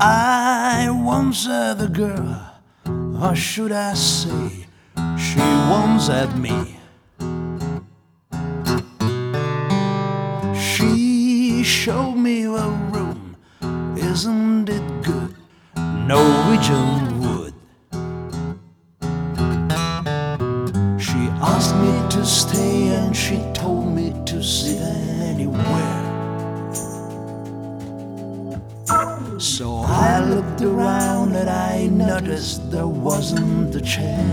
I once had a girl, or should I say, she once had me. She showed me a room, isn't it good? Norwegian wood. She asked me to stay and she told me to sit anywhere. So I looked around and I noticed there wasn't a chair.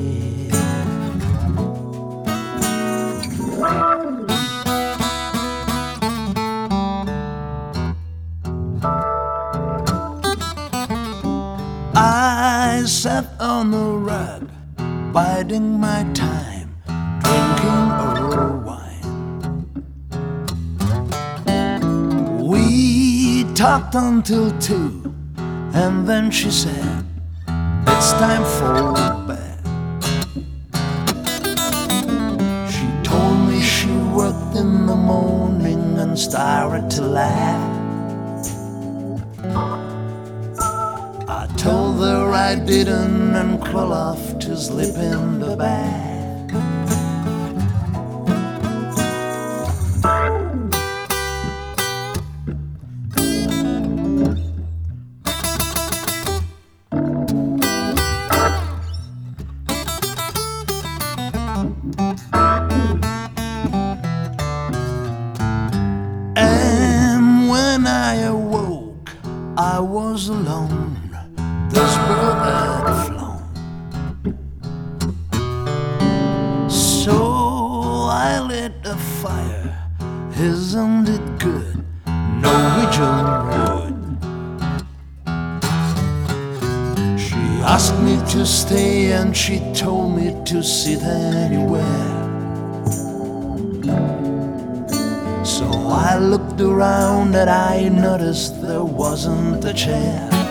I sat on the rug, biding my time, drinking a wine. We talked until 2, and then she said, it's time for bed. She told me she worked in the morning and started to laugh. I told her I didn't and crawled off to sleep in the bed. And when I awoke, I was alone. This bird had flown. So I lit a fire. Isn't it good? Norwegian wood. She asked me to stay and she told me to sit anywhere. So I looked around and I noticed there wasn't a chair.